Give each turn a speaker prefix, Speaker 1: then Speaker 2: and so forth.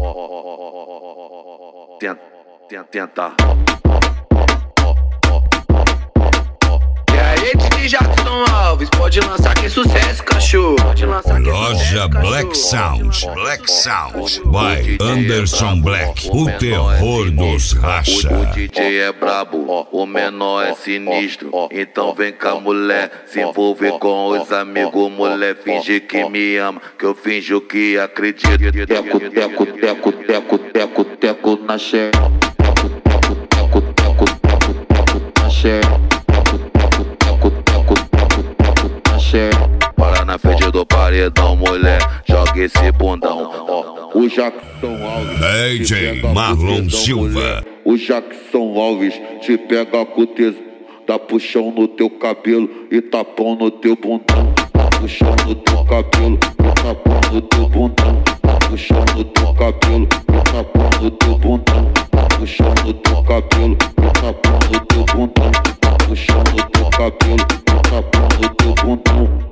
Speaker 1: Tenta.
Speaker 2: E aí, DJ Jackson Alves, pode lançar que sucesso, cachorro.
Speaker 3: Loja Black Sound, by Anderson Black, o terror dos racha.
Speaker 1: O DJ é brabo, o menor é sinistro. Então vem cá, mulher, se envolver com os amigos. Mulher, finge que me ama, que eu finjo que acredito. Teco na xereca. Para na frente do paredão, mulher, joga esse bundão. O Jackson Alves
Speaker 3: DJ Marlon Silva.
Speaker 1: O Jackson Alves te pega com tesão, dá puxão no teu cabelo e tapão no teu bundão. Dá puxão no teu cabelo e tapão no teu bundão. Dá puxão no teu cabelo e tapão no teu bundão. Dá puxão no teu cabelo e tapão no teu bundão. Dá puxão no teu cabelo e tapão no teu bundão.